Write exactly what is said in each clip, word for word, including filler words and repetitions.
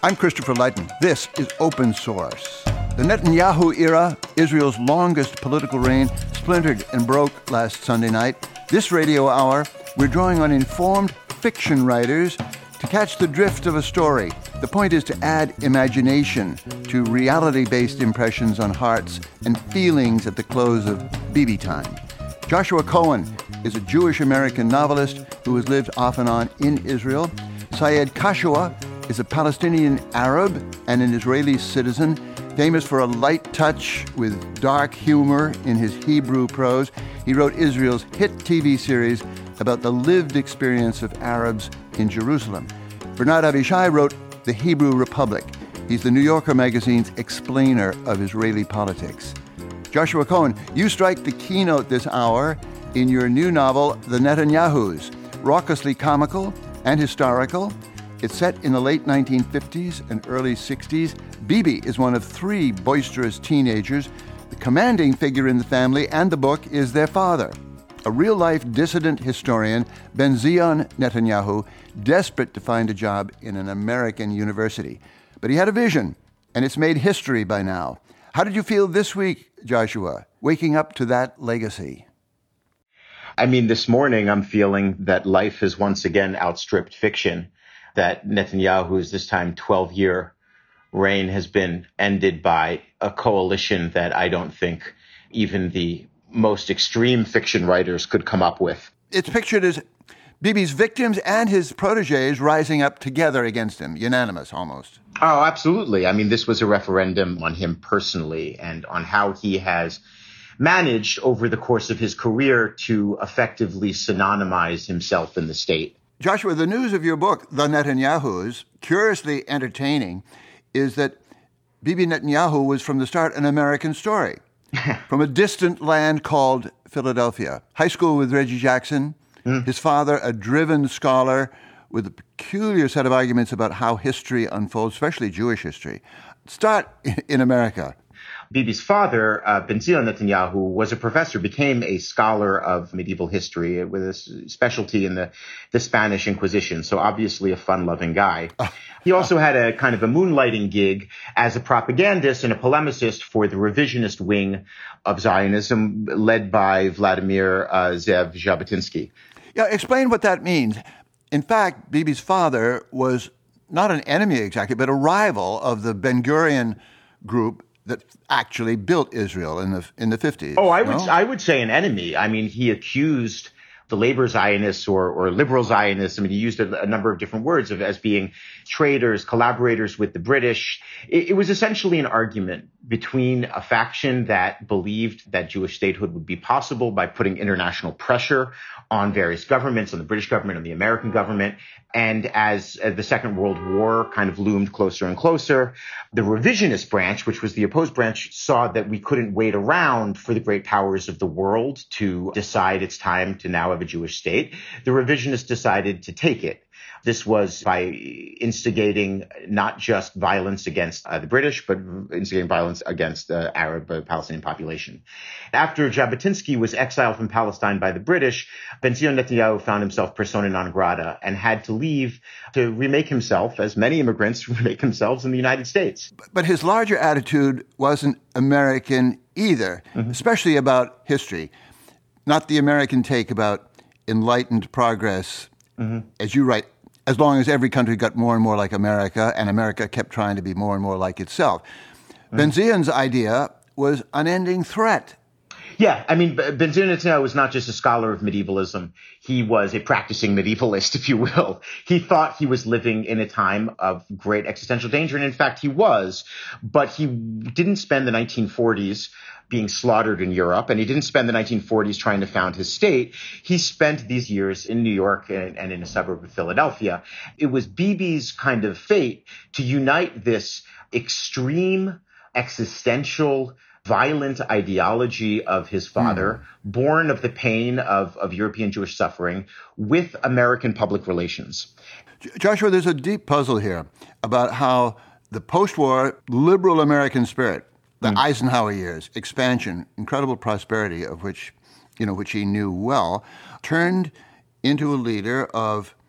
I'm Christopher Lighton. This is Open Source. The Netanyahu era, Israel's longest political reign, splintered and broke last Sunday night. This radio hour, we're drawing on informed fiction writers to catch the drift of a story. The point is to add imagination to reality-based impressions on hearts and feelings at the close of Bibi time. Joshua Cohen is a Jewish-American novelist who has lived off and on in Israel. Syed Kashua is a Palestinian Arab and an Israeli citizen, famous for a light touch with dark humor in his Hebrew prose. He wrote Israel's hit T V series about the lived experience of Arabs in Jerusalem. Bernard Avishai wrote The Hebrew Republic. He's the New Yorker magazine's explainer of Israeli politics. Joshua Cohen, you strike the keynote this hour in your new novel, The Netanyahus, raucously comical and historical. It's set in the late nineteen fifties and early sixties. Bibi is one of three boisterous teenagers. The commanding figure in the family and the book is their father, a real-life dissident historian, Ben-Zion Netanyahu, desperate to find a job in an American university. But he had a vision, and it's made history by now. How did you feel this week, Joshua, waking up to that legacy? I mean, this morning I'm feeling that life has once again outstripped fiction, that Netanyahu's this time twelve-year reign has been ended by a coalition that I don't think even the most extreme fiction writers could come up with. It's pictured as Bibi's victims and his protégés rising up together against him, unanimous almost. Oh, absolutely. I mean, this was a referendum on him personally and on how he has managed over the course of his career to effectively synonymize himself in the state. Joshua, the news of your book, The Netanyahus, curiously entertaining, is that Bibi Netanyahu was from the start an American story. From a distant land called Philadelphia. High school with Reggie Jackson. Mm. His father, a driven scholar with a peculiar set of arguments about how history unfolds, especially Jewish history. Start in America. Bibi's father, uh, Ben-Zion Netanyahu, was a professor, became a scholar of medieval history with a specialty in the, the Spanish Inquisition. So obviously a fun-loving guy. Oh. He also had a kind of a moonlighting gig as a propagandist and a polemicist for the revisionist wing of Zionism led by Vladimir uh, Zev Jabotinsky. Yeah, explain what that means. In fact, Bibi's father was not an enemy exactly, but a rival of the Ben-Gurion group that actually built Israel in the in the fifties. Oh, I would no? I would say an enemy. I mean, he accused the labor Zionists or, or liberal Zionists. I mean, he used a, a number of different words of as being traitors, collaborators with the British. It, it was essentially an argument between a faction that believed that Jewish statehood would be possible by putting international pressure on various governments, on the British government, on the American government. And as uh, the Second World War kind of loomed closer and closer, the revisionist branch, which was the opposed branch, saw that we couldn't wait around for the great powers of the world to decide it's time to now have a Jewish state. The revisionists decided to take it. This was by instigating not just violence against uh, the British, but instigating violence against the Arab uh, Palestinian population. After Jabotinsky was exiled from Palestine by the British, Ben-Zion Netanyahu found himself persona non grata and had to leave to remake himself, as many immigrants remake themselves in the United States. But his larger attitude wasn't American either, mm-hmm. especially about history. Not the American take about enlightened progress, mm-hmm. as you write, as long as every country got more and more like America, and America kept trying to be more and more like itself. Mm. Ben-Zion's idea was unending threat. Yeah, I mean, Ben-Zion Netanyahu was not just a scholar of medievalism. He was a practicing medievalist, if you will. He thought he was living in a time of great existential danger, and in fact he was. But he didn't spend the nineteen forties being slaughtered in Europe, and he didn't spend the nineteen forties trying to found his state. He spent these years in New York and, and in a suburb of Philadelphia. It was Bibi's kind of fate to unite this extreme existential violent ideology of his father, mm. born of the pain of, of European Jewish suffering, with American public relations. Joshua, there's a deep puzzle here about how the post-war liberal American spirit, the mm. Eisenhower years, expansion, incredible prosperity of which, you know, which he knew well, turned into a leader of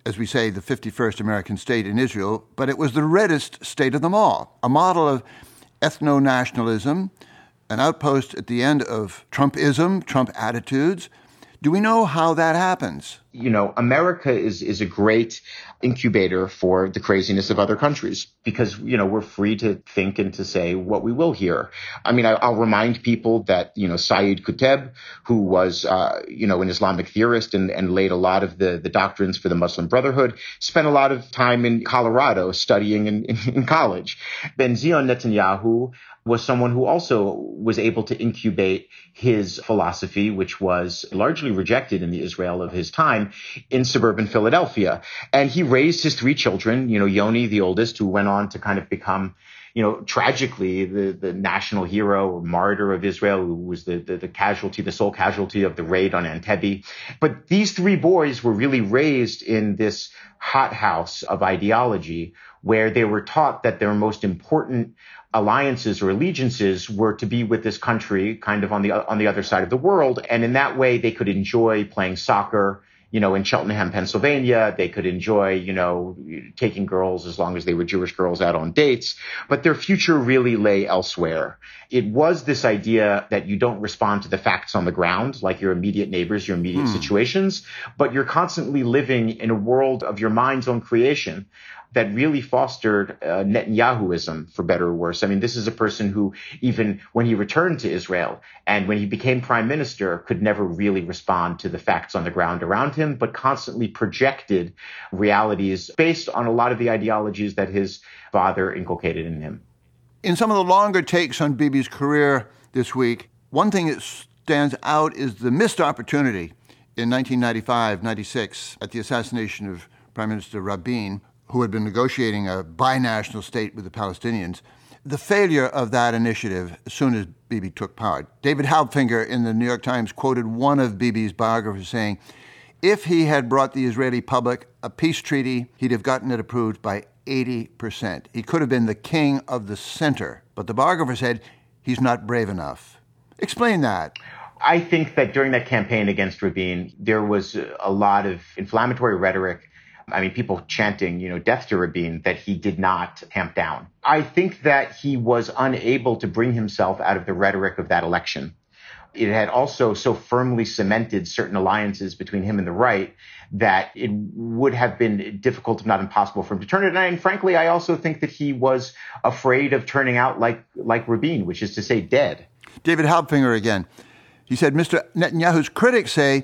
as we say, the fifty-first American state in Israel, but it was the reddest state of them all, a model of ethno-nationalism, an outpost at the end of Trumpism, Trump attitudes. Do we know how that happens? You know, America is is a great incubator for the craziness of other countries because, you know, we're free to think and to say what we will here. I mean, I, I'll remind people that, you know, Sayyid Qutb, who was, uh, you know, an Islamic theorist and, and laid a lot of the, the doctrines for the Muslim Brotherhood, spent a lot of time in Colorado studying in, in, in college. Benzion Netanyahu was someone who also was able to incubate his philosophy, which was largely rejected in the Israel of his time, in suburban Philadelphia. And he raised his three children, you know, Yoni, the oldest, who went on to kind of become, you know, tragically the, the national hero or martyr of Israel, who was the, the, the casualty, the sole casualty of the raid on Entebbe. But these three boys were really raised in this hothouse of ideology where they were taught that their most important alliances or allegiances were to be with this country kind of on the on the other side of the world. And in that way, they could enjoy playing soccer, you know, in Cheltenham, Pennsylvania. They could enjoy, you know, taking girls as long as they were Jewish girls out on dates. But their future really lay elsewhere. It was this idea that you don't respond to the facts on the ground, like your immediate neighbors, your immediate hmm. situations, but you're constantly living in a world of your mind's own creation that really fostered uh, Netanyahuism, for better or worse. I mean, this is a person who, even when he returned to Israel and when he became prime minister, could never really respond to the facts on the ground around him, but constantly projected realities based on a lot of the ideologies that his father inculcated in him. In some of the longer takes on Bibi's career this week, one thing that stands out is the missed opportunity in nineteen ninety-five ninety-six at the assassination of Prime Minister Rabin, who had been negotiating a binational state with the Palestinians, the failure of that initiative as soon as Bibi took power. David Halbfinger in the New York Times quoted one of Bibi's biographers saying, if he had brought the Israeli public a peace treaty, he'd have gotten it approved by eighty percent. He could have been the king of the center. But the biographer said he's not brave enough. Explain that. I think that during that campaign against Rabin, there was a lot of inflammatory rhetoric. I mean, people chanting, you know, death to Rabin, that he did not tamp down. I think that he was unable to bring himself out of the rhetoric of that election. It had also so firmly cemented certain alliances between him and the right that it would have been difficult, if not impossible, for him to turn it. And frankly, I also think that he was afraid of turning out like, like Rabin, which is to say dead. David Halbfinger again. He said, Mister Netanyahu's critics say,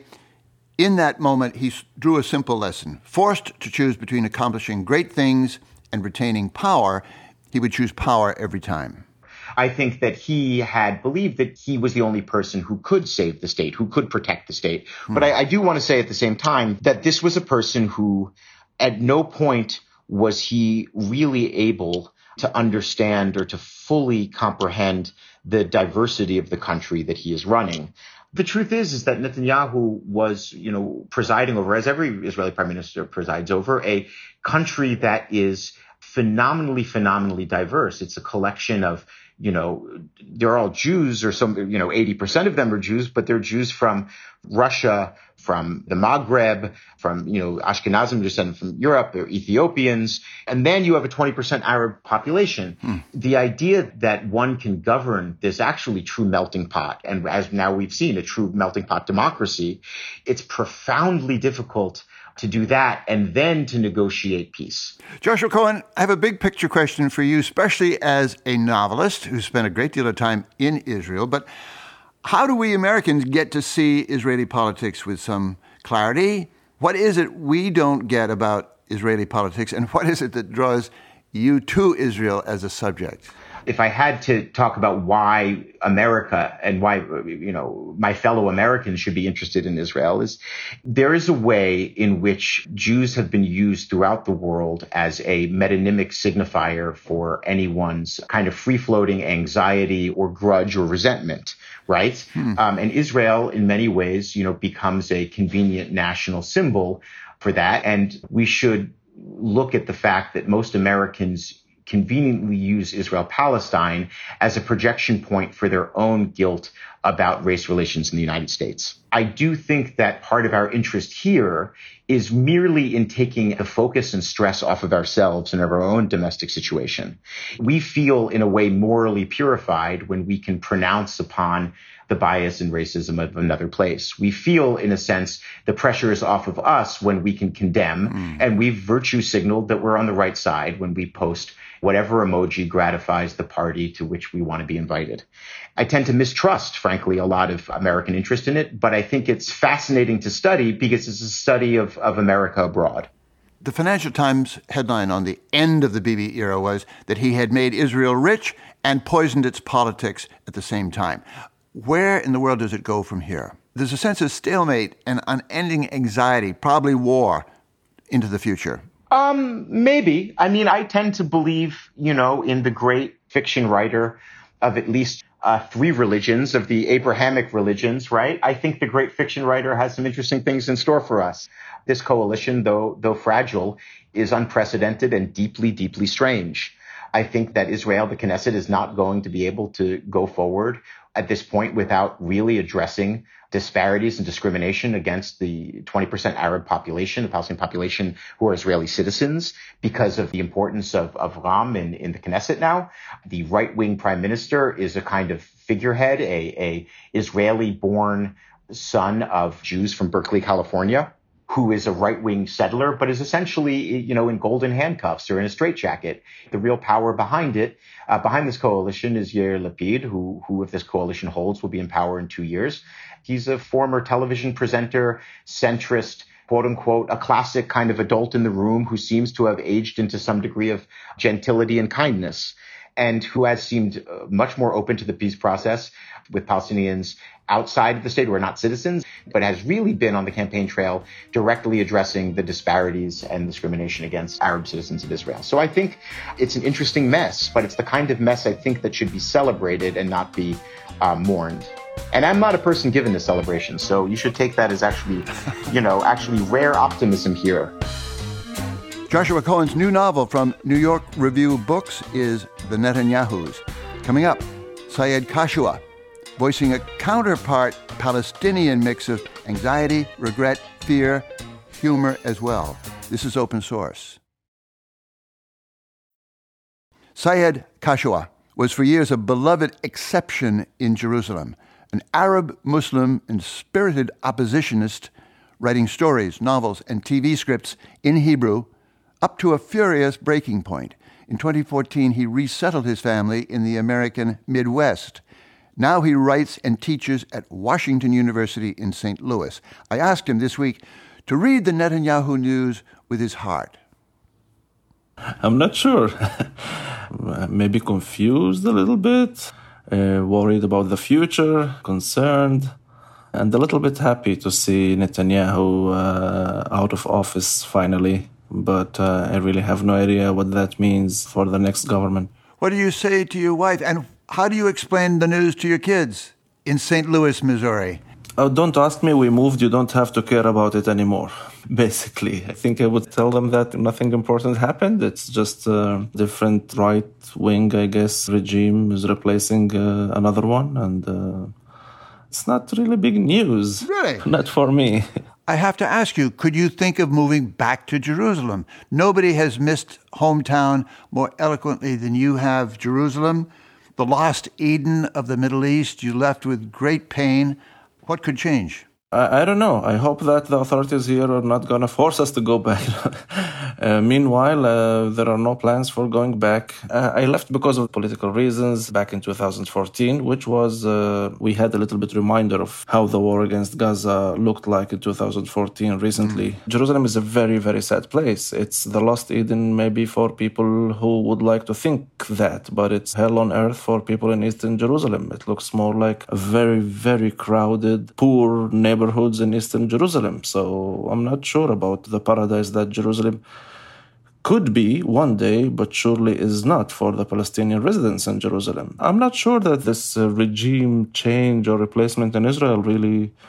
in that moment, he drew a simple lesson. Forced to choose between accomplishing great things and retaining power, he would choose power every time. I think that he had believed that he was the only person who could save the state, who could protect the state. Hmm. But I, I do want to say at the same time that this was a person who at no point was he really able to understand or to fully comprehend the diversity of the country that he is running. The truth is, is that Netanyahu was, you know, presiding over, as every Israeli prime minister presides over, a country that is phenomenally, phenomenally diverse. It's a collection of, you know, they're all Jews, or some, you know, eighty percent of them are Jews, but they're Jews from Russia, from the Maghreb, from, you know, Ashkenazim descended from Europe, they're Ethiopians. And then you have a twenty percent Arab population. Hmm. The idea that one can govern this actually true melting pot, and as now we've seen, a true melting pot democracy, it's profoundly difficult to do that and then to negotiate peace. Joshua Cohen, I have a big picture question for you, especially as a novelist who spent a great deal of time in Israel. But how do we Americans get to see Israeli politics with some clarity? What is it we don't get about Israeli politics, and what is it that draws you to Israel as a subject? If I had to talk about why America and why, you know, my fellow Americans should be interested in Israel, is there is a way in which Jews have been used throughout the world as a metonymic signifier for anyone's kind of free-floating anxiety or grudge or resentment, right? Hmm. Um, and Israel, in many ways, you know, becomes a convenient national symbol for that. And we should look at the fact that most Americans conveniently use Israel-Palestine as a projection point for their own guilt about race relations in the United States. I do think that part of our interest here is merely in taking the focus and stress off of ourselves and of our own domestic situation. We feel in a way morally purified when we can pronounce upon the bias and racism of another place. We feel, in a sense, the pressure is off of us when we can condemn, mm. and we've virtue signaled that we're on the right side when we post whatever emoji gratifies the party to which we want to be invited. I tend to mistrust, frankly, a lot of American interest in it, but I think it's fascinating to study because it's a study of, of America abroad. The Financial Times headline on the end of the Bibi era was that he had made Israel rich and poisoned its politics at the same time. Where in the world does it go from here? There's a sense of stalemate and unending anxiety, probably war, into the future. Um, maybe. I mean, I tend to believe, you know, in the great fiction writer of at least uh, three religions, of the Abrahamic religions, right? I think the great fiction writer has some interesting things in store for us. This coalition, though, though fragile, is unprecedented and deeply, deeply strange. I think that Israel, the Knesset, is not going to be able to go forward at this point without really addressing disparities and discrimination against the twenty percent Arab population, the Palestinian population who are Israeli citizens, because of the importance of, of Ram in, in the Knesset now. The right-wing prime minister is a kind of figurehead, a, a Israeli-born son of Jews from Berkeley, California, who is a right-wing settler, but is essentially, you know, in golden handcuffs or in a straitjacket. The real power behind it, uh, behind this coalition, is Yair Lapid, who, who, if this coalition holds, will be in power in two years. He's a former television presenter, centrist, quote unquote, a classic kind of adult in the room who seems to have aged into some degree of gentility and kindness, and who has seemed much more open to the peace process with Palestinians outside of the state who are not citizens, but has really been on the campaign trail directly addressing the disparities and discrimination against Arab citizens of Israel. So I think it's an interesting mess, but it's the kind of mess I think that should be celebrated and not be uh, mourned. And I'm not a person given this celebration, so you should take that as actually, you know, actually rare optimism here. Joshua Cohen's new novel from New York Review Books is The Netanyahus. Coming up, Syed Kashua, voicing a counterpart Palestinian mix of anxiety, regret, fear, humor as well. This is Open Source. Syed Kashua was for years a beloved exception in Jerusalem, an Arab Muslim and spirited oppositionist writing stories, novels, and T V scripts in Hebrew, up to a furious breaking point. In twenty fourteen, he resettled his family in the American Midwest. Now he writes and teaches at Washington University in Saint Louis. I asked him this week to read the Netanyahu news with his heart. I'm not sure. Maybe confused a little bit, uh, worried about the future, concerned, and a little bit happy to see Netanyahu uh, out of office finally. But uh, I really have no idea what that means for the next government. What do you say to your wife? And how do you explain the news to your kids in Saint Louis, Missouri? Oh, don't ask me. We moved. You don't have to care about it anymore. Basically, I think I would tell them that nothing important happened. It's just a different right wing, I guess, regime is replacing uh, another one. And uh, it's not really big news. Really? Not for me. I have to ask you, could you think of moving back to Jerusalem? Nobody has missed hometown more eloquently than you have Jerusalem. The lost Eden of the Middle East, you left with great pain. What could change? I, I don't know. I hope that the authorities here are not going to force us to go back. uh, meanwhile, uh, there are no plans for going back. Uh, I left because of political reasons back in two thousand fourteen, which was, uh, we had a little bit reminder of how the war against Gaza looked like in two thousand fourteen recently. Mm. Jerusalem is a very, very sad place. It's the lost Eden maybe for people who would like to think that, but it's hell on earth for people in Eastern Jerusalem. It looks more like a very, very crowded, poor neighborhood neighborhoods in Eastern Jerusalem. So I'm not sure about the paradise that Jerusalem could be one day, but surely is not for the Palestinian residents in Jerusalem. I'm not sure that this uh, regime change or replacement in Israel really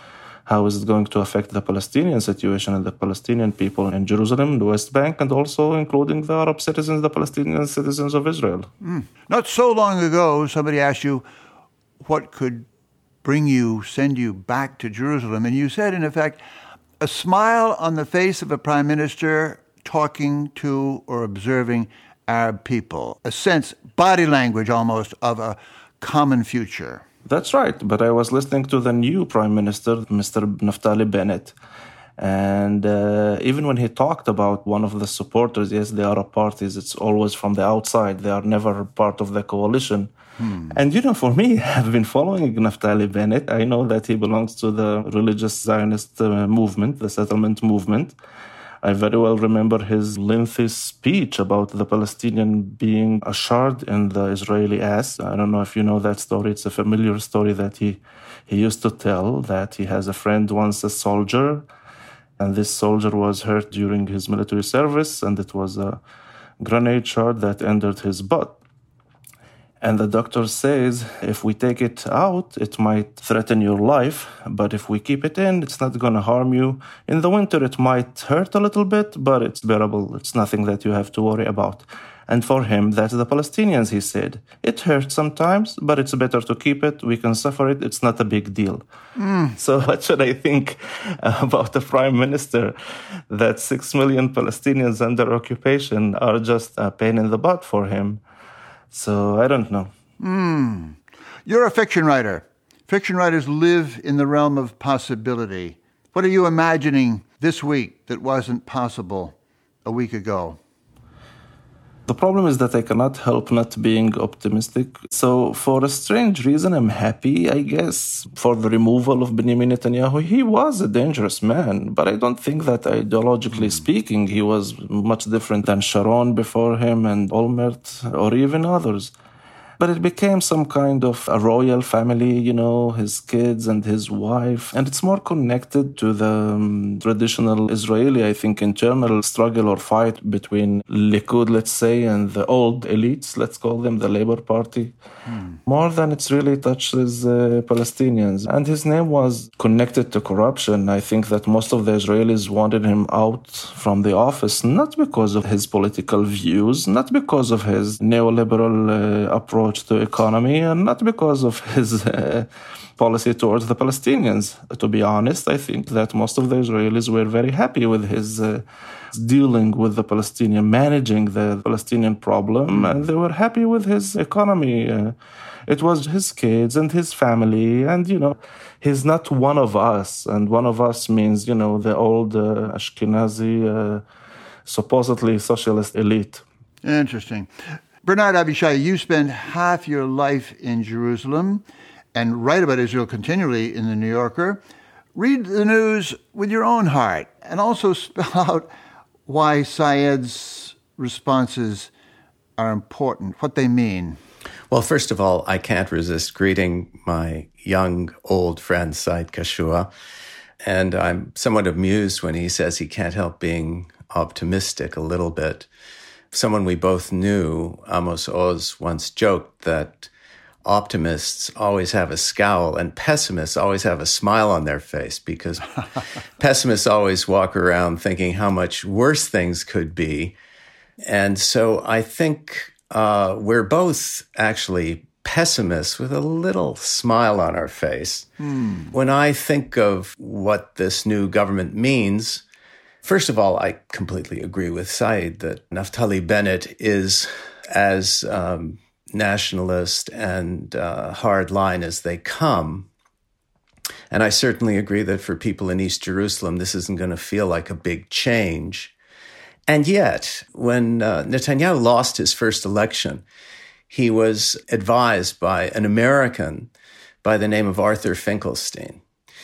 How is it going to affect the Palestinian situation and the Palestinian people in Jerusalem, the West Bank, and also including the Arab citizens, the Palestinian citizens of Israel? Mm. Not so long ago, somebody asked you what could bring you, send you back to Jerusalem. And you said, in effect, a smile on the face of a prime minister talking to or observing Arab people, a sense, body language almost, of a common future. That's right. But I was listening to the new prime minister, Mister Naftali Bennett. And uh, even when he talked about one of the supporters, yes, the Arab parties, it's always from the outside. They are never part of the coalition. Hmm. And, you know, for me, I've been following Naftali Bennett. I know that he belongs to the religious Zionist uh, movement, the settlement movement. I very well remember his lengthy speech about the Palestinian being a shard in the Israeli ass. I don't know if you know that story. It's a familiar story that he, he used to tell, that he has a friend, once a soldier, and this soldier was hurt during his military service, and it was a grenade shard that entered his butt. And the doctor says, if we take it out, it might threaten your life. But if we keep it in, it's not going to harm you. In the winter, it might hurt a little bit, but it's bearable. It's nothing that you have to worry about. And for him, that's the Palestinians, he said. It hurts sometimes, but it's better to keep it. We can suffer it. It's not a big deal. Mm. So what should I think about the prime minister? That six million Palestinians under occupation are just a pain in the butt for him. So I don't know. Mm. You're a fiction writer. Fiction writers live in the realm of possibility. What are you imagining this week that wasn't possible a week ago? The problem is that I cannot help not being optimistic. So for a strange reason, I'm happy, I guess, for the removal of Benjamin Netanyahu. He was a dangerous man, but I don't think that ideologically speaking, he was much different than Sharon before him and Olmert or even others. But it became some kind of a royal family, you know, his kids and his wife. And it's more connected to the um, traditional Israeli, I think, internal struggle or fight between Likud, let's say, and the old elites, let's call them, the Labour Party. Hmm. More than it's really touches uh, Palestinians. And his name was connected to corruption. I think that most of the Israelis wanted him out from the office, not because of his political views, not because of his neoliberal uh, approach to economy, and not because of his uh, policy towards the Palestinians. To be honest, I think that most of the Israelis were very happy with his uh, dealing with the Palestinian, managing the Palestinian problem, and they were happy with his economy. Uh, it was his kids and his family, and, you know, he's not one of us, and one of us means, you know, the old uh, Ashkenazi, uh, supposedly socialist elite. Interesting. Bernard Avishai, you spend half your life in Jerusalem and write about Israel continually in The New Yorker. Read the news with your own heart and also spell out why Syed's responses are important, what they mean. Well, first of all, I can't resist greeting my young, old friend, Syed Kashua. And I'm somewhat amused when he says he can't help being optimistic a little bit. Someone we both knew, Amos Oz, once joked that optimists always have a scowl and pessimists always have a smile on their face, because pessimists always walk around thinking how much worse things could be. And so I think uh, we're both actually pessimists with a little smile on our face. Hmm. When I think of what this new government means, first of all, I completely agree with Syed that Naftali Bennett is as um, nationalist and uh, hardline as they come. And I certainly agree that for people in East Jerusalem, this isn't going to feel like a big change. And yet, when uh, Netanyahu lost his first election, he was advised by an American by the name of Arthur Finkelstein.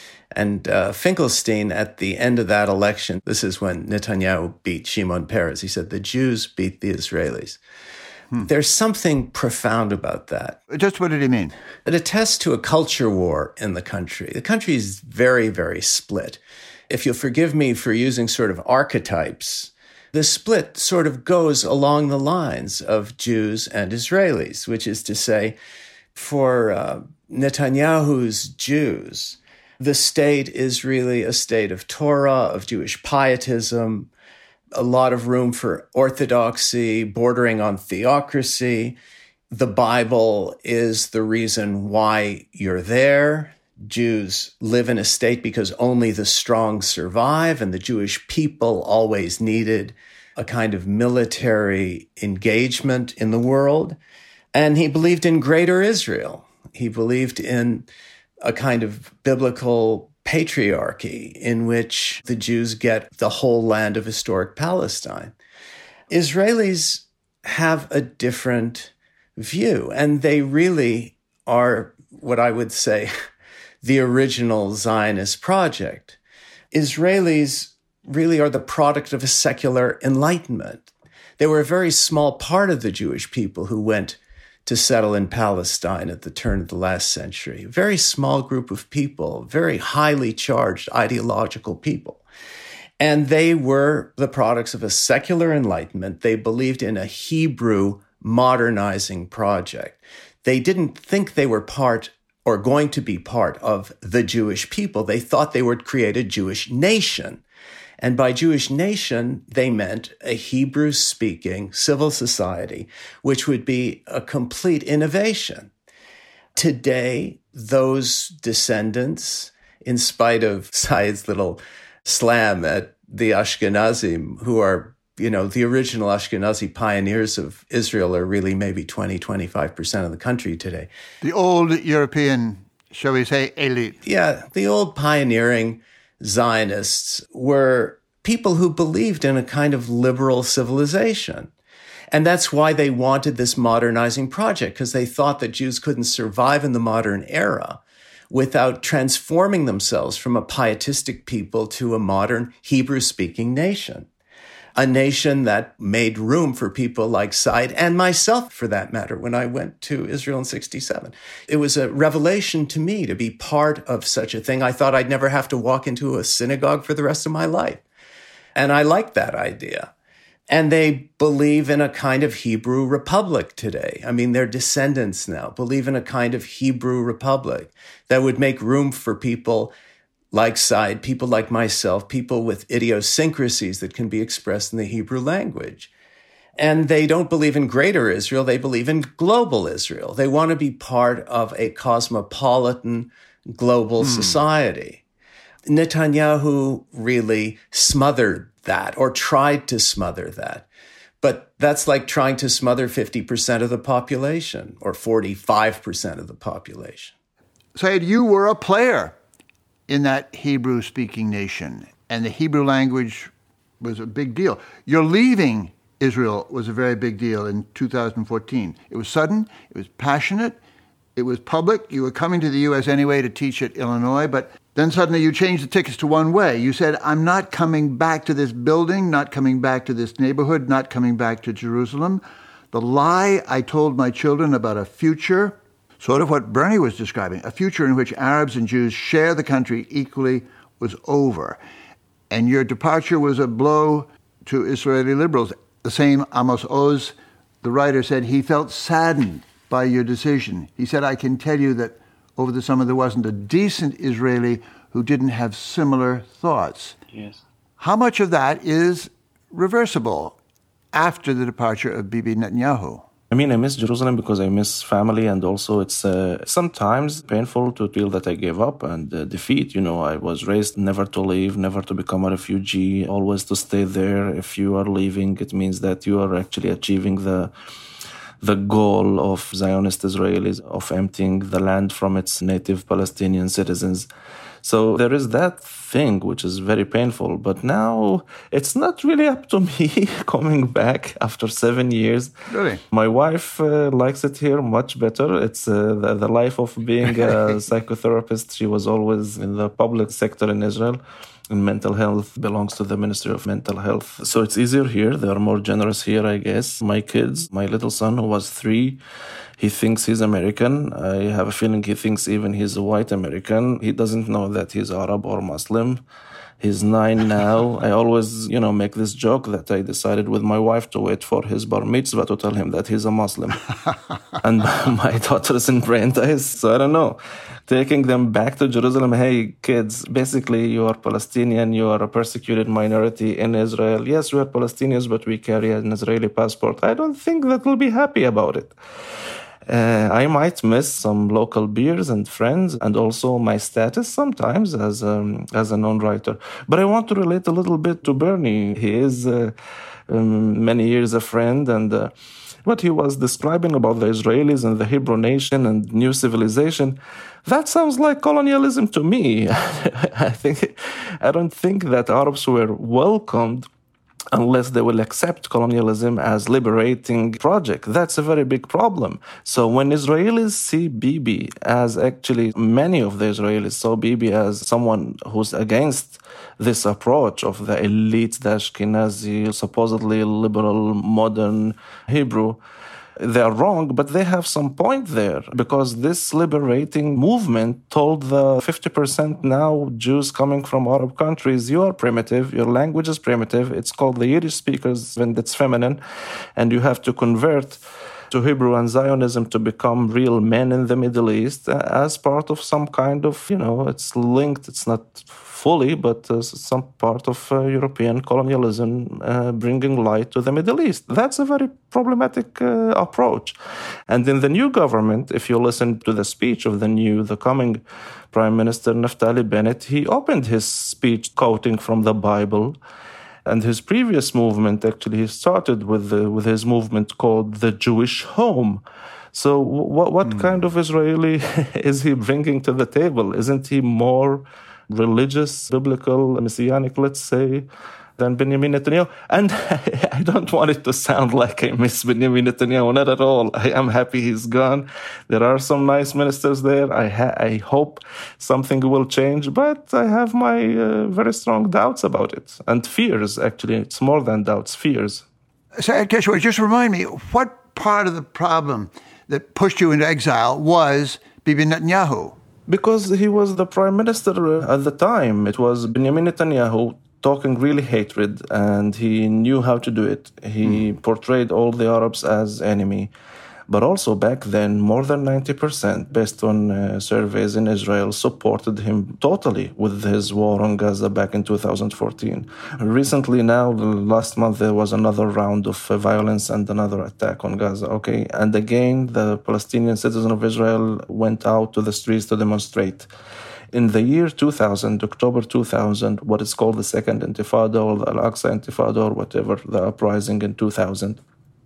And uh, Finkelstein, at the end of that election, this is when Netanyahu beat Shimon Peres. He said, the Jews beat the Israelis. Hmm. There's something profound about that. Just what did he mean? It attests to a culture war in the country. The country is very, very split. If you'll forgive me for using sort of archetypes, the split sort of goes along the lines of Jews and Israelis, which is to say, for uh, Netanyahu's Jews, The state is really a state of Torah, of Jewish pietism, a lot of room for orthodoxy, bordering on theocracy. The Bible is the reason why you're there. Jews live in a state because only the strong survive, and the Jewish people always needed a kind of military engagement in the world. And he believed in greater Israel. He believed in a kind of biblical patriarchy in which the Jews get the whole land of historic Palestine. Israelis have a different view, and they really are what I would say the original Zionist project. Israelis really are the product of a secular enlightenment. They were a very small part of the Jewish people who went to settle in Palestine at the turn of the last century. A very small group of people, very highly charged ideological people. And they were the products of a secular enlightenment. They believed in a Hebrew modernizing project. They didn't think they were part or going to be part of the Jewish people. They thought they would create a Jewish nation. And by Jewish nation, they meant a Hebrew-speaking civil society, which would be a complete innovation. Today, those descendants, in spite of Said's little slam at the Ashkenazim, who are, you know, the original Ashkenazi pioneers of Israel are really maybe twenty, twenty-five percent of the country today. The old European, shall we say, elite. Yeah, the old pioneering Zionists were people who believed in a kind of liberal civilization. And that's why they wanted this modernizing project, because they thought that Jews couldn't survive in the modern era without transforming themselves from a pietistic people to a modern Hebrew-speaking nation. A nation that made room for people like Said and myself, for that matter, when I went to Israel in sixty-seven. It was a revelation to me to be part of such a thing. I thought I'd never have to walk into a synagogue for the rest of my life. And I liked that idea. And they believe in a kind of Hebrew republic today. I mean, their descendants now believe in a kind of Hebrew republic that would make room for people like Said, people like myself, people with idiosyncrasies that can be expressed in the Hebrew language. And they don't believe in greater Israel. They believe in global Israel. They want to be part of a cosmopolitan global hmm. society. Netanyahu really smothered that or tried to smother that. But that's like trying to smother fifty percent of the population or forty-five percent of the population. Said, you were a player in that Hebrew-speaking nation, and the Hebrew language was a big deal. Your leaving Israel was a very big deal in two thousand fourteen. It was sudden, it was passionate, it was public. You were coming to the U S anyway to teach at Illinois, but then suddenly you changed the tickets to one way. You said, I'm not coming back to this building, not coming back to this neighborhood, not coming back to Jerusalem. The lie I told my children about a future, sort of what Bernie was describing, a future in which Arabs and Jews share the country equally, was over. And your departure was a blow to Israeli liberals. The same Amos Oz, the writer, said he felt saddened by your decision. He said, I can tell you that over the summer there wasn't a decent Israeli who didn't have similar thoughts. Yes. How much of that is reversible after the departure of Bibi Netanyahu? I mean, I miss Jerusalem because I miss family, and also it's uh, sometimes painful to feel that I gave up and uh, defeat. You know, I was raised never to leave, never to become a refugee, always to stay there. If you are leaving, it means that you are actually achieving the the goal of Zionist Israelis of emptying the land from its native Palestinian citizens. So there is that thing which is very painful. But now it's not really up to me coming back after seven years. Really? My wife uh, likes it here much better. It's uh, the, the life of being a psychotherapist. She was always in the public sector in Israel. And mental health belongs to the Ministry of Mental Health. So it's easier here. They are more generous here, I guess. My kids, my little son who was three, he thinks he's American. I have a feeling he thinks even he's a white American. He doesn't know that he's Arab or Muslim. He's nine now. I always, you know, make this joke that I decided with my wife to wait for his bar mitzvah to tell him that he's a Muslim. And my daughter's in Brandeis, so I don't know. Taking them back to Jerusalem, hey, kids, basically you are Palestinian, you are a persecuted minority in Israel. Yes, we are Palestinians, but we carry an Israeli passport. I don't think that we'll be happy about it. Uh, I might miss some local beers and friends, and also my status sometimes as um, as a non-writer. But I want to relate a little bit to Bernie. He is uh, um, many years a friend, and uh, what he was describing about the Israelis and the Hebrew nation and new civilization, that sounds like colonialism to me. I think I don't think that Arabs were welcomed unless they will accept colonialism as liberating project. That's a very big problem. So when Israelis see Bibi as actually, many of the Israelis saw Bibi as someone who's against this approach of the elite, the Ashkenazi, supposedly liberal, modern Hebrew, they are wrong, but they have some point there, because this liberating movement told the fifty percent now Jews coming from Arab countries, you are primitive, your language is primitive, it's called the Yiddish speakers and it's feminine, and you have to convert to Hebrew and Zionism to become real men in the Middle East as part of some kind of, you know, it's linked, it's not fully, but uh, some part of uh, European colonialism uh, bringing light to the Middle East. That's a very problematic uh, approach. And in the new government, if you listen to the speech of the new, the coming Prime Minister Naftali Bennett, he opened his speech quoting from the Bible. And his previous movement, actually, he started with the, with his movement called the Jewish Home. So what, what mm. kind of Israeli is he bringing to the table? Isn't he more religious, biblical, messianic, let's say, than Benjamin Netanyahu? And I don't want it to sound like I miss Benjamin Netanyahu, not at all. I am happy he's gone. There are some nice ministers there. I ha- I hope something will change, but I have my uh, very strong doubts about it. And fears, actually. It's more than doubts, fears. Sayed Kashua, just remind me, what part of the problem that pushed you into exile was Bibi Netanyahu? Because he was the prime minister at the time. It was Benjamin Netanyahu talking really hatred, and he knew how to do it. He mm. portrayed all the Arabs as enemy. But also back then, more than ninety percent, based on uh, surveys in Israel, supported him totally with his war on Gaza back in two thousand fourteen. Recently now, last month, there was another round of uh, violence and another attack on Gaza, okay? And again, the Palestinian citizens of Israel went out to the streets to demonstrate. In the year two thousand, October two thousand, what is called the Second Intifada or the Al-Aqsa Intifada or whatever, the uprising in two thousand,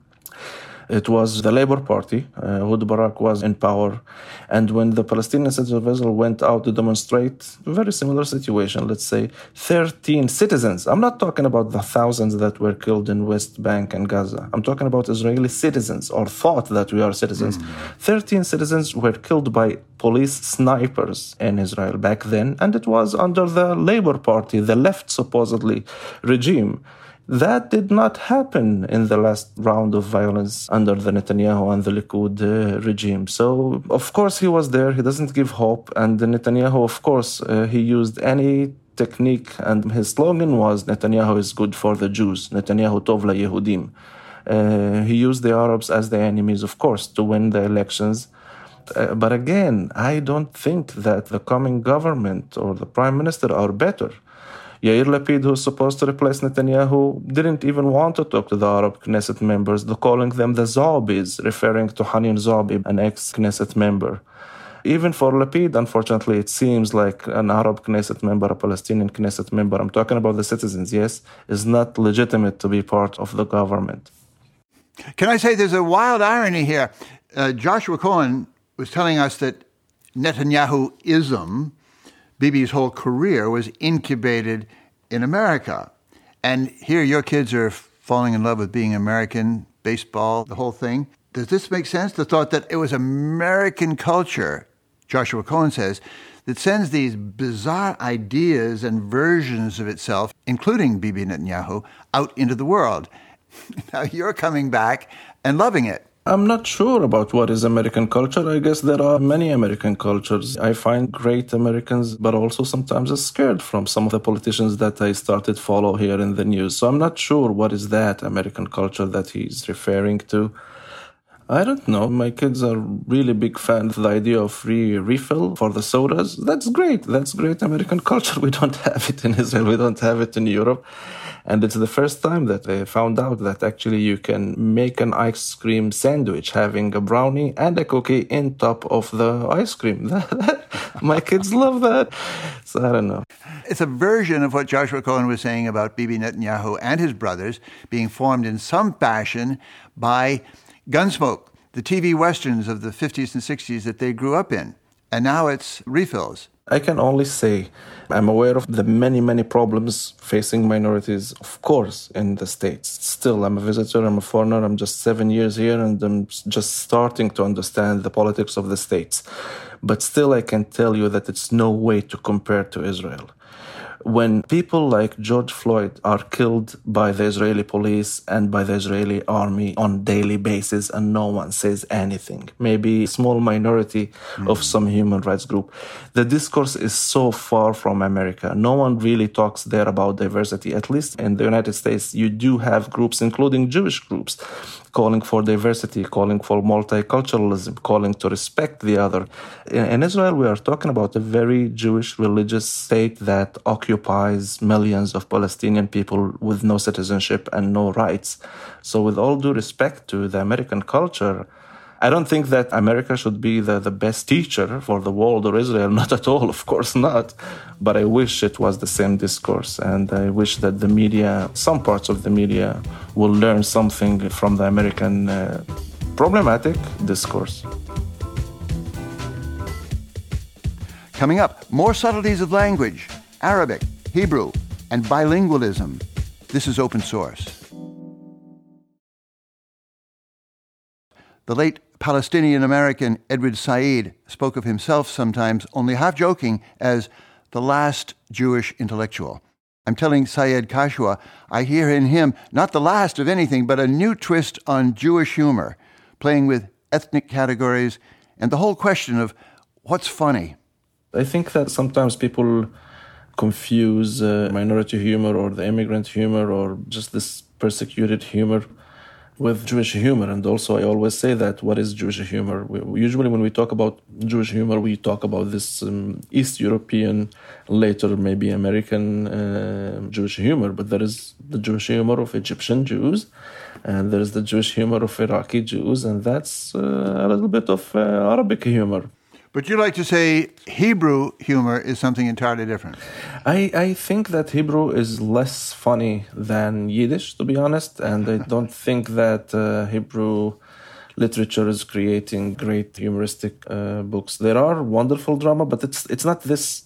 it was the Labour Party, uh, Ehud Barak was in power. And when the Palestinian citizens of Israel went out to demonstrate, very similar situation, let's say, thirteen citizens. I'm not talking about the thousands that were killed in West Bank and Gaza. I'm talking about Israeli citizens, or thought that we are citizens. Mm. thirteen citizens were killed by police snipers in Israel back then, and it was under the Labour Party, the left, supposedly, regime. That did not happen in the last round of violence under the Netanyahu and the Likud uh, regime. So, of course, he was there. He doesn't give hope. And the Netanyahu, of course, uh, he used any technique. And his slogan was, Netanyahu is good for the Jews. Netanyahu tov laYehudim. Uh, he used the Arabs as the enemies, of course, to win the elections. Uh, but again, I don't think that the coming government or the prime minister are better. Yair Lapid, who's supposed to replace Netanyahu, didn't even want to talk to the Arab Knesset members, the calling them the Zobis, referring to Hanin Zobi, an ex-Knesset member. Even for Lapid, unfortunately, it seems like an Arab Knesset member, a Palestinian Knesset member, I'm talking about the citizens, yes, is not legitimate to be part of the government. Can I say there's a wild irony here? Uh, Joshua Cohen was telling us that Netanyahu-ism, Bibi's whole career, was incubated in America. And here your kids are falling in love with being American, baseball, the whole thing. Does this make sense? The thought that it was American culture, Joshua Cohen says, that sends these bizarre ideas and versions of itself, including Bibi Netanyahu, out into the world. Now you're coming back and loving it. I'm not sure about what is American culture. I guess there are many American cultures. I find great Americans, but also sometimes I'm scared from some of the politicians that I started follow here in the news. So I'm not sure what is that American culture that he's referring to. I don't know. My kids are really big fans of the idea of free refill for the sodas. That's great. That's great American culture. We don't have it in Israel. We don't have it in Europe. And it's the first time that I found out that actually you can make an ice cream sandwich having a brownie and a cookie in top of the ice cream. My kids love that. So I don't know. It's a version of what Joshua Cohen was saying about Bibi Netanyahu and his brothers being formed in some fashion by Gunsmoke, the T V westerns of the fifties and sixties that they grew up in. And now it's refills. I can only say I'm aware of the many, many problems facing minorities, of course, in the States. Still, I'm a visitor, I'm a foreigner, I'm just seven years here, and I'm just starting to understand the politics of the States. But still, I can tell you that it's no way to compare to Israel. When people like George Floyd are killed by the Israeli police and by the Israeli army on daily basis and no one says anything, maybe a small minority mm. of some human rights group, the discourse is so far from America. No one really talks there about diversity. At least in the United States, you do have groups, including Jewish groups, calling for diversity, calling for multiculturalism, calling to respect the other. In Israel, we are talking about a very Jewish religious state that occupies millions of Palestinian people with no citizenship and no rights. So with all due respect to the American culture, I don't think that America should be the, the best teacher for the world or Israel. Not at all, of course not. But I wish it was the same discourse. And I wish that the media, some parts of the media, will learn something from the American uh, problematic discourse. Coming up, more subtleties of language, Arabic, Hebrew, and bilingualism. This is Open Source. The late Palestinian-American Edward Said spoke of himself sometimes, only half joking, as the last Jewish intellectual. I'm telling Syed Kashua, I hear in him not the last of anything, but a new twist on Jewish humor, playing with ethnic categories and the whole question of what's funny. I think that sometimes people confuse uh, minority humor or the immigrant humor or just this persecuted humor with Jewish humor. And also I always say that what is Jewish humor? We, usually when we talk about Jewish humor, we talk about this um, East European, later maybe American uh, Jewish humor, but there is the Jewish humor of Egyptian Jews, and there is the Jewish humor of Iraqi Jews, and that's uh, a little bit of uh, Arabic humor. But you like to say Hebrew humor is something entirely different. I, I think that Hebrew is less funny than Yiddish, to be honest, and I don't think that uh, Hebrew literature is creating great humoristic uh, books. There are wonderful drama, but it's it's not this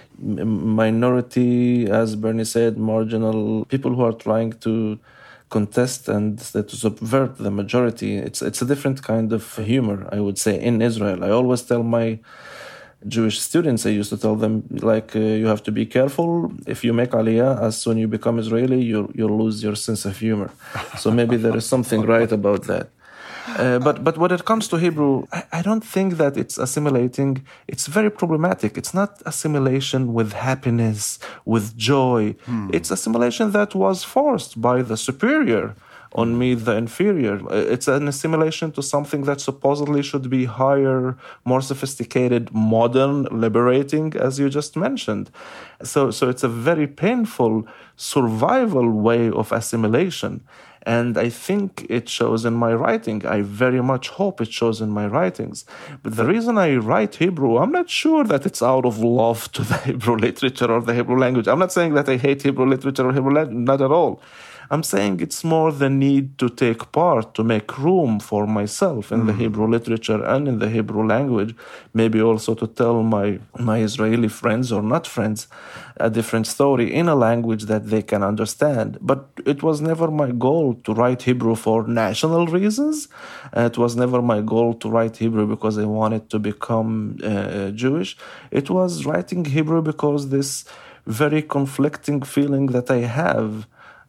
minority, as Bernie said, marginal people who are trying to contest and to subvert the majority. It's it's a different kind of humor, I would say, in Israel. I always tell my Jewish students, I used to tell them, like, uh, you have to be careful. If you make Aliyah, as soon you become Israeli, you'll, you'll lose your sense of humor. So maybe there is something right about that. Uh, but but when it comes to Hebrew, I, I don't think that it's assimilating. It's very problematic. It's not assimilation with happiness, with joy. Hmm. It's assimilation that was forced by the superior on me, the inferior. It's an assimilation to something that supposedly should be higher, more sophisticated, modern, liberating, as you just mentioned. So, so it's a very painful survival way of assimilation. And I think it shows in my writing. I very much hope it shows in my writings. But the reason I write Hebrew, I'm not sure that it's out of love to the Hebrew literature or the Hebrew language. I'm not saying that I hate Hebrew literature or Hebrew language, not at all. I'm saying it's more the need to take part, to make room for myself in mm. the Hebrew literature and in the Hebrew language, maybe also to tell my, my Israeli friends or not friends a different story in a language that they can understand. But it was never my goal to write Hebrew for national reasons. Uh, it was never my goal to write Hebrew because I wanted to become uh, Jewish. It was writing Hebrew because this very conflicting feeling that I have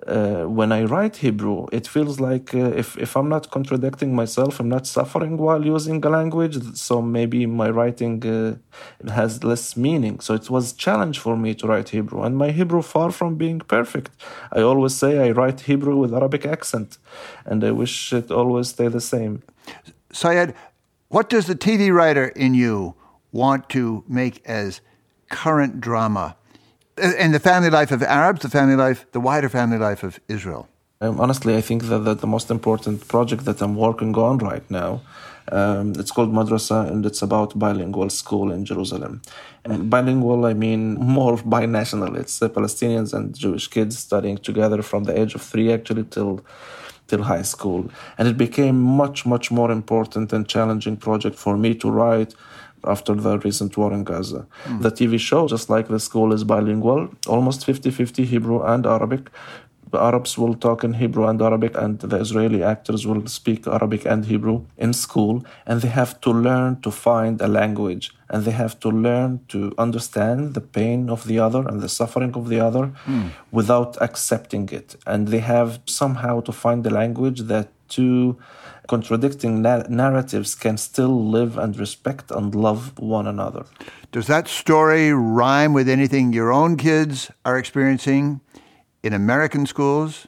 uh, when I write Hebrew, it feels like uh, if, if I'm not contradicting myself, I'm not suffering while using a language, so maybe my writing uh, has less meaning. So it was a challenge for me to write Hebrew. And my Hebrew, far from being perfect. I always say I write Hebrew with Arabic accent, and I wish it always stay the same. Syed, what does the T V writer in you want to make as current drama in the family life of Arabs, the family life, the wider family life of Israel? Um, honestly, I think that, that the most important project that I'm working on right now, um, it's called Madrasa, and it's about bilingual school in Jerusalem. And bilingual, I mean more binational. It's uh, Palestinians and Jewish kids studying together from the age of three, actually, till till high school. And it became much, much more important and challenging project for me to write after the recent war in Gaza. Mm. The T V show, just like the school, is bilingual, almost fifty-fifty Hebrew and Arabic. The Arabs will talk in Hebrew and Arabic, and the Israeli actors will speak Arabic and Hebrew in school, and they have to learn to find a language, and they have to learn to understand the pain of the other and the suffering of the other mm. without accepting it. And they have somehow to find the language that two contradicting na- narratives can still live and respect and love one another. Does that story rhyme with anything your own kids are experiencing in American schools?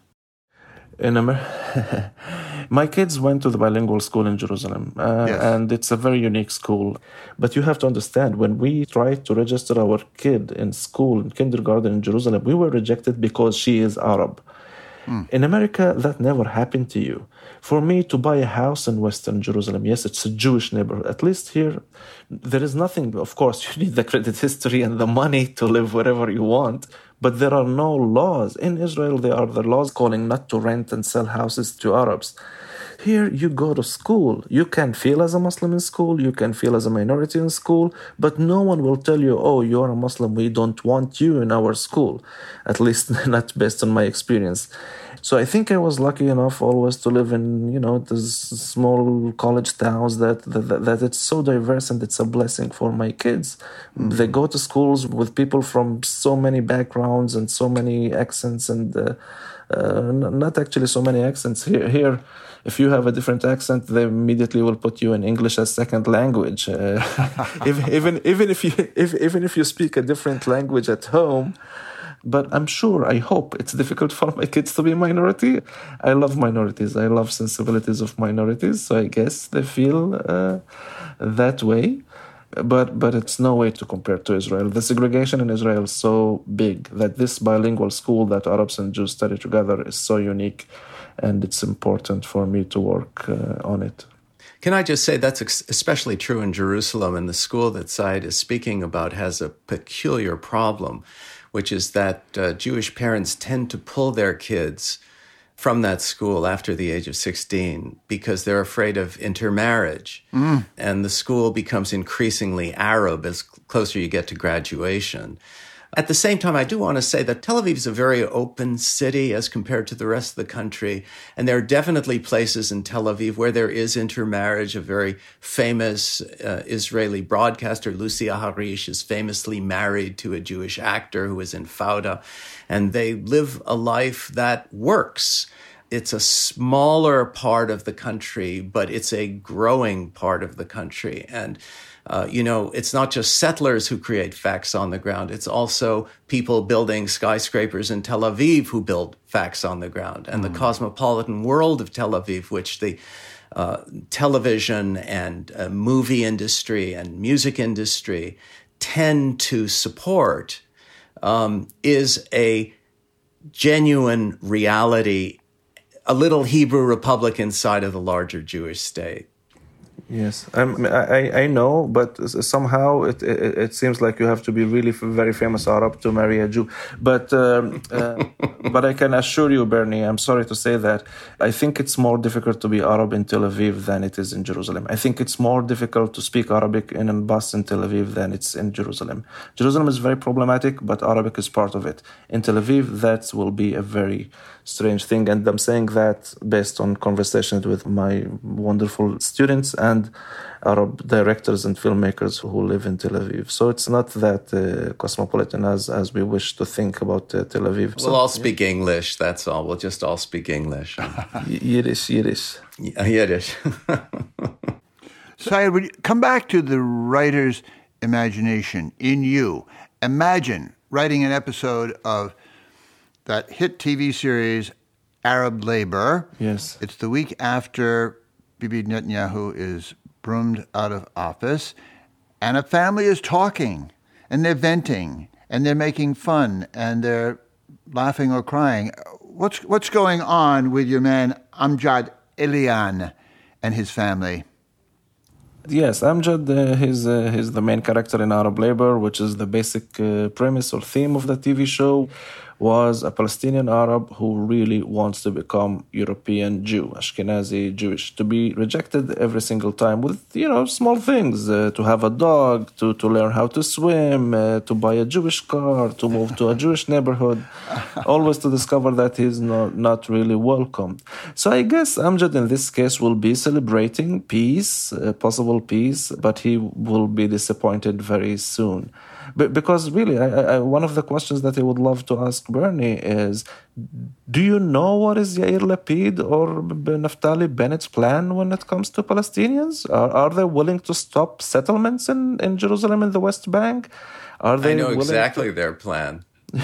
In Amer- My kids went to the bilingual school in Jerusalem, uh, yes. and it's a very unique school. But you have to understand, when we tried to register our kid in school, in kindergarten in Jerusalem, we were rejected because she is Arab. Mm. In America, that never happened to you. For me to buy a house in Western Jerusalem, yes, it's a Jewish neighborhood. At least here, there is nothing. Of course, you need the credit history and the money to live wherever you want. But there are no laws. In Israel, there are the laws calling not to rent and sell houses to Arabs. Here, you go to school. You can feel as a Muslim in school. You can feel as a minority in school. But no one will tell you, oh, you're a Muslim. We don't want you in our school. At least not based on my experience. So I think I was lucky enough always to live in, you know, these small college towns that, that, that it's so diverse, and it's a blessing for my kids. Mm-hmm. They go to schools with people from so many backgrounds and so many accents, and uh, uh, not actually so many accents. Here, here, if you have a different accent, they immediately will put you in English as second language. Uh, if, even even if you if, even if you speak a different language at home. But I'm sure, I hope it's difficult for my kids to be a minority. I love minorities. I love sensibilities of minorities. So I guess they feel uh, that way. But but it's no way to compare to Israel. The segregation in Israel is so big that this bilingual school that Arabs and Jews study together is so unique. And it's important for me to work uh, on it. Can I just say that's especially true in Jerusalem, and the school that Syed is speaking about has a peculiar problem, which is that uh, Jewish parents tend to pull their kids from that school after the age of sixteen because they're afraid of intermarriage. Mm. And the school becomes increasingly Arab as closer you get to graduation. At the same time, I do want to say that Tel Aviv is a very open city as compared to the rest of the country. And there are definitely places in Tel Aviv where there is intermarriage. A very famous uh, Israeli broadcaster, Lucia Harish, is famously married to a Jewish actor who is in Fauda. And they live a life that works. It's a smaller part of the country, but it's a growing part of the country. And Uh, you know, it's not just settlers who create facts on the ground. It's also people building skyscrapers in Tel Aviv who build facts on the ground. And mm. the cosmopolitan world of Tel Aviv, which the uh, television and uh, movie industry and music industry tend to support, um, is a genuine reality, a little Hebrew republic inside of the larger Jewish state. Yes, I'm, I I know, but somehow it, it it seems like you have to be really very famous Arab to marry a Jew. But um, uh, but I can assure you, Bernie, I'm sorry to say that I think it's more difficult to be Arab in Tel Aviv than it is in Jerusalem. I think it's more difficult to speak Arabic in a bus in Tel Aviv than it's in Jerusalem. Jerusalem is very problematic, but Arabic is part of it. In Tel Aviv, that will be a very strange thing. And I'm saying that based on conversations with my wonderful students and Arab directors and filmmakers who live in Tel Aviv. So it's not that uh, cosmopolitan as, as we wish to think about uh, Tel Aviv. We'll so, all speak yeah. English, that's all. We'll just all speak English. Yiddish, Yiddish. Yeah, Yiddish. Syed, would you come back to the writer's imagination in you? Imagine writing an episode of that hit T V series, Arab Labor. Yes. It's the week after Bibi Netanyahu is broomed out of office, and a family is talking, and they're venting, and they're making fun, and they're laughing or crying. What's what's going on with your man Amjad Elian and his family? Yes, Amjad, uh, he's, uh, he's the main character in Arab Labor, which is the basic uh, premise or theme of the T V show, was a Palestinian Arab who really wants to become European Jew, Ashkenazi Jewish, to be rejected every single time with, you know, small things, uh, to have a dog, to, to learn how to swim, uh, to buy a Jewish car, to move to a Jewish neighborhood, always to discover that he's not, not really welcome. So I guess Amjad in this case will be celebrating peace, uh, possible peace, but he will be disappointed very soon. But because really, I, I, one of the questions that I would love to ask Bernie is, do you know what is Yair Lapid or Naftali Bennett's plan when it comes to Palestinians? Are, are they willing to stop settlements in, in Jerusalem and the West Bank? Are they I know willing exactly to... their plan.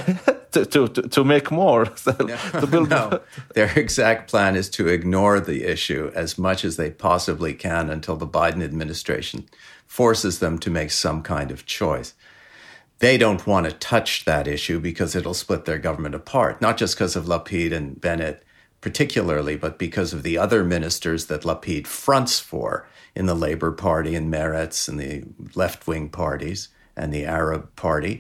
to, to, to, to make more. No, to build no. Their exact plan is to ignore the issue as much as they possibly can until the Biden administration forces them to make some kind of choice. They don't want to touch that issue because it'll split their government apart, not just because of Lapid and Bennett particularly, but because of the other ministers that Lapid fronts for in the Labour Party and Meretz and the left-wing parties and the Arab Party.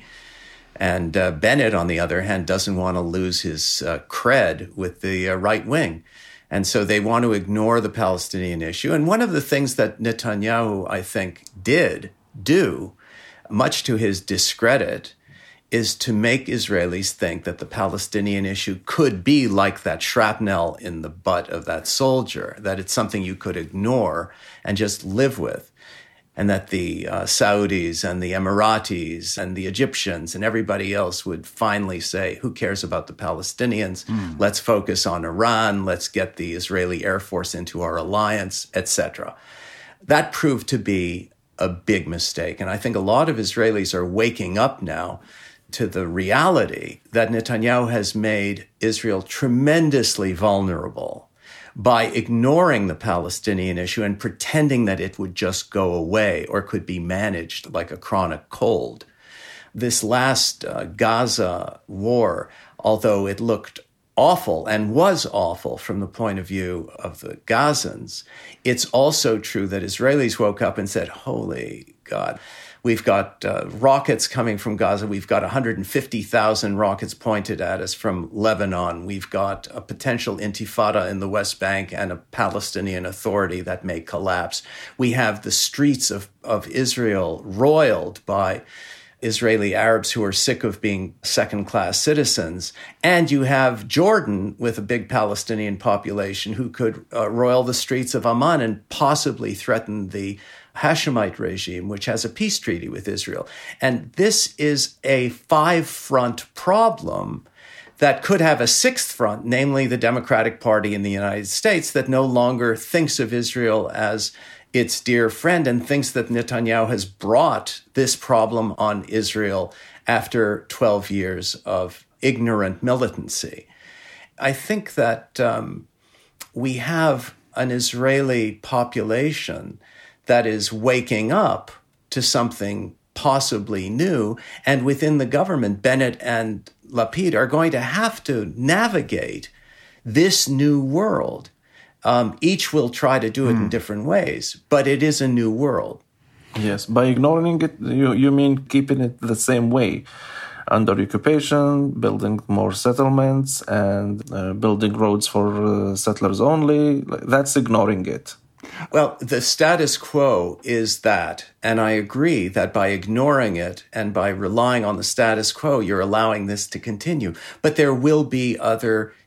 And uh, Bennett, on the other hand, doesn't want to lose his uh, cred with the uh, right wing. And so they want to ignore the Palestinian issue. And one of the things that Netanyahu, I think, did do, much to his discredit, is to make Israelis think that the Palestinian issue could be like that shrapnel in the butt of that soldier, that it's something you could ignore and just live with, and that the uh, Saudis and the Emiratis and the Egyptians and everybody else would finally say, who cares about the Palestinians? Mm. Let's focus on Iran. Let's get the Israeli Air Force into our alliance, et cetera. That proved to be a big mistake. And I think a lot of Israelis are waking up now to the reality that Netanyahu has made Israel tremendously vulnerable by ignoring the Palestinian issue and pretending that it would just go away or could be managed like a chronic cold. This last uh, Gaza war, although it looked awful and was awful from the point of view of the Gazans, it's also true that Israelis woke up and said, holy God, we've got uh, rockets coming from Gaza. We've got one hundred fifty thousand rockets pointed at us from Lebanon. We've got a potential intifada in the West Bank and a Palestinian Authority that may collapse. We have the streets of, of Israel roiled by Israeli Arabs who are sick of being second-class citizens. And you have Jordan with a big Palestinian population who could uh, roil the streets of Amman and possibly threaten the Hashemite regime, which has a peace treaty with Israel. And this is a five-front problem that could have a sixth front, namely the Democratic Party in the United States, that no longer thinks of Israel as its dear friend and thinks that Netanyahu has brought this problem on Israel after twelve years of ignorant militancy. I think that um, we have an Israeli population that is waking up to something possibly new, and within the government, Bennett and Lapid are going to have to navigate this new world. Um, each will try to do it mm. in different ways, but it is a new world. Yes, by ignoring it, you, you mean keeping it the same way, under occupation, building more settlements, and uh, building roads for uh, settlers only. That's ignoring it. Well, the status quo is that, and I agree that by ignoring it and by relying on the status quo, you're allowing this to continue. But there will be other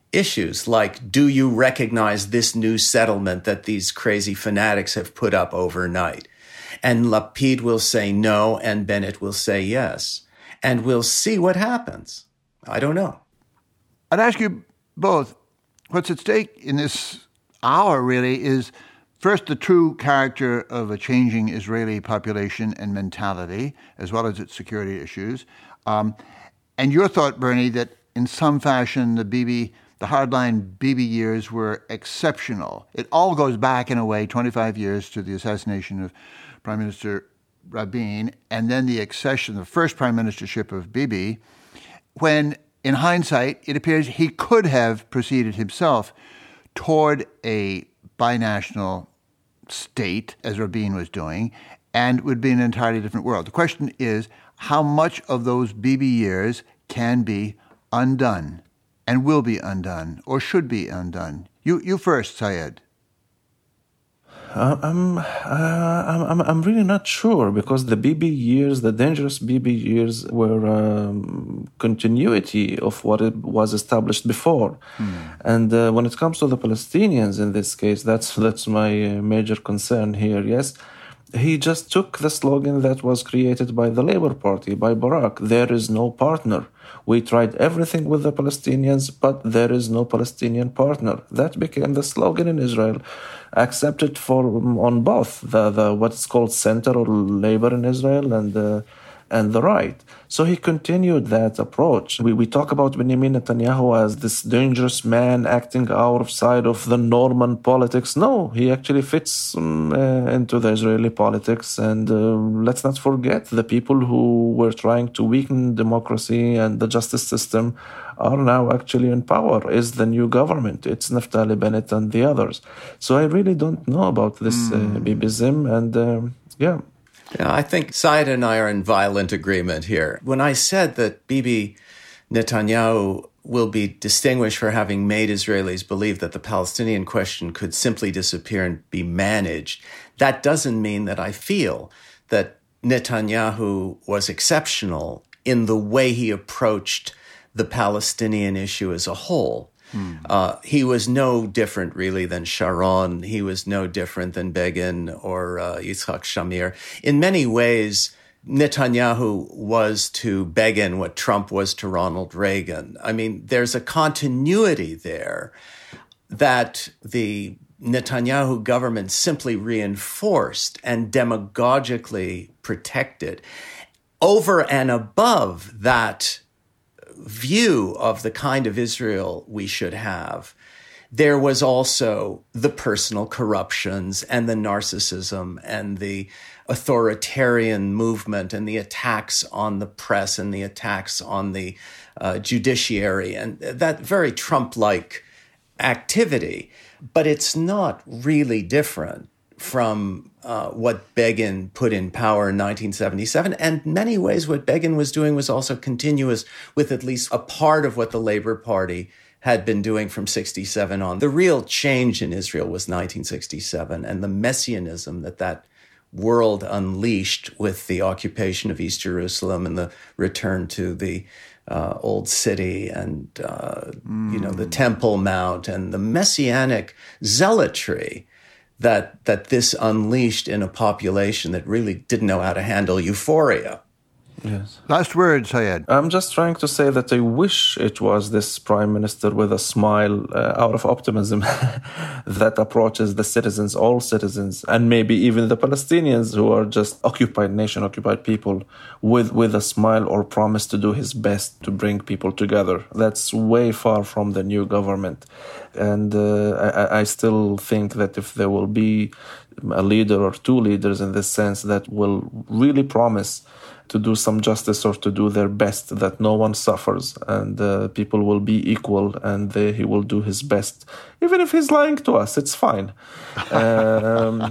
issues like, do you recognize this new settlement that these crazy fanatics have put up overnight? And Lapid will say no, and Bennett will say yes. And we'll see what happens. I don't know. I'd ask you both, what's at stake in this hour really is, first, the true character of a changing Israeli population and mentality, as well as its security issues. Um, and your thought, Bernie, that in some fashion the Bibi, the hardline Bibi years were exceptional. It all goes back, in a way, twenty-five years to the assassination of Prime Minister Rabin, and then the accession, the first prime ministership of Bibi, when, in hindsight, it appears he could have proceeded himself toward a binational state, as Rabin was doing, and would be an entirely different world. The question is, how much of those Bibi years can be undone and will be undone or should be undone? You you first, Syed. Uh, I'm, uh, I'm, I'm really not sure, because the Bibi years, the dangerous Bibi years, were um, continuity of what it was established before. Hmm. And uh, when it comes to the Palestinians, in this case, that's that's my uh, major concern here. Yes, he just took the slogan that was created by the Labour Party, by Barak: "There is no partner. We tried everything with the Palestinians, but there is no Palestinian partner." That became the slogan in Israel, accepted for on both the, the what's called center or labor in Israel and the and the right. So he continued that approach. We we talk about Benjamin Netanyahu as this dangerous man acting outside of the Norman politics. No, he actually fits um, uh, into the Israeli politics. And uh, let's not forget, the people who were trying to weaken democracy and the justice system are now actually in power, is the new government. It's Naftali Bennett and the others. So I really don't know about this mm. uh, Bibism. And uh, yeah. Yeah, I think Syed and I are in violent agreement here. When I said that Bibi Netanyahu will be distinguished for having made Israelis believe that the Palestinian question could simply disappear and be managed, that doesn't mean that I feel that Netanyahu was exceptional in the way he approached the Palestinian issue as a whole. Hmm. Uh, he was no different, really, than Sharon. He was no different than Begin or uh, Yitzhak Shamir. In many ways, Netanyahu was to Begin what Trump was to Ronald Reagan. I mean, there's a continuity there that the Netanyahu government simply reinforced and demagogically protected. Over and above that view of the kind of Israel we should have, there was also the personal corruptions and the narcissism and the authoritarian movement and the attacks on the press and the attacks on the uh, judiciary and that very Trump-like activity. But it's not really different from uh, what Begin put in power in nineteen seventy-seven. And in many ways, what Begin was doing was also continuous with at least a part of what the Labour Party had been doing from sixty-seven on. The real change in Israel was nineteen sixty-seven and the messianism that that world unleashed with the occupation of East Jerusalem and the return to the uh, old city and, uh, mm. you know, the Temple Mount and the messianic zealotry that that this unleashed in a population that really didn't know how to handle euphoria. Yes. Last word, Syed. I'm just trying to say that I wish it was this prime minister with a smile uh, out of optimism that approaches the citizens, all citizens, and maybe even the Palestinians who are just occupied nation, occupied people, with, with a smile or promise to do his best to bring people together. That's way far from the new government. And uh, I, I still think that if there will be a leader or two leaders in this sense that will really promise to do some justice or to do their best, that no one suffers and uh, people will be equal and they, he will do his best. Even if he's lying to us, it's fine. Um,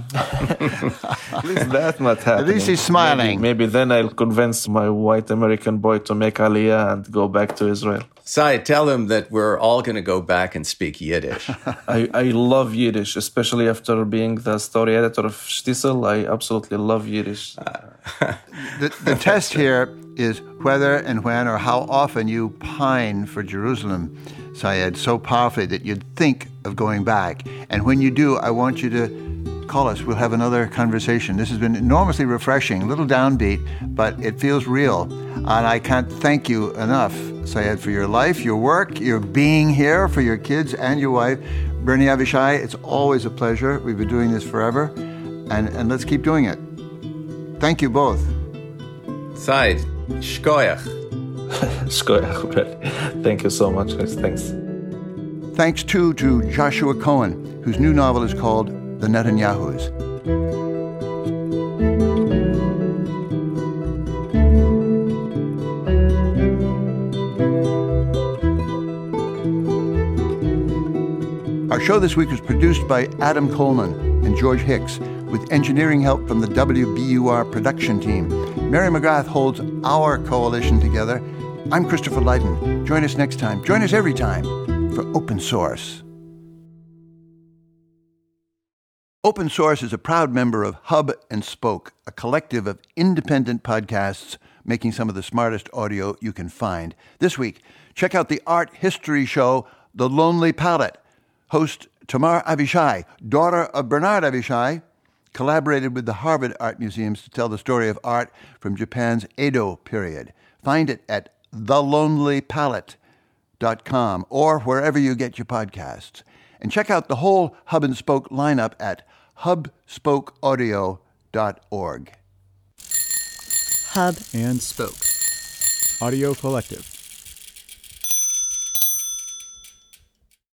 at least that's not happening. At least he's smiling. Maybe, maybe then I'll convince my white American boy to make Aliyah and go back to Israel. Said, tell him that we're all going to go back and speak Yiddish. I, I love Yiddish, especially after being the story editor of Shtisel. I absolutely love Yiddish. the, the test here is whether and when or how often you pine for Jerusalem, Syed, so powerfully that you'd think of going back. And when you do, I want you to call us. We'll have another conversation. This has been enormously refreshing, a little downbeat, but it feels real. And I can't thank you enough, Syed, for your life, your work, your being here, for your kids and your wife. Bernie Avishai, it's always a pleasure. We've been doing this forever, and, and let's keep doing it. Thank you both. Syed, shkoyach. Shkoyach. Thank you so much, guys. Thanks. Thanks, too, to Joshua Cohen, whose new novel is called The Netanyahus. Our show this week was produced by Adam Coleman and George Hicks, with engineering help from the W B U R production team. Mary McGrath holds our coalition together. I'm Christopher Lydon. Join us next time. Join us every time for Open Source. Open Source is a proud member of Hub and Spoke, a collective of independent podcasts making some of the smartest audio you can find. This week, check out the art history show, The Lonely Palette. Host Tamar Avishai, daughter of Bernard Avishai, collaborated with the Harvard Art Museums to tell the story of art from Japan's Edo period. Find it at the lonely palette dot com or wherever you get your podcasts. And check out the whole Hub and Spoke lineup at hub spoke audio dot org. Hub and Spoke Audio Collective.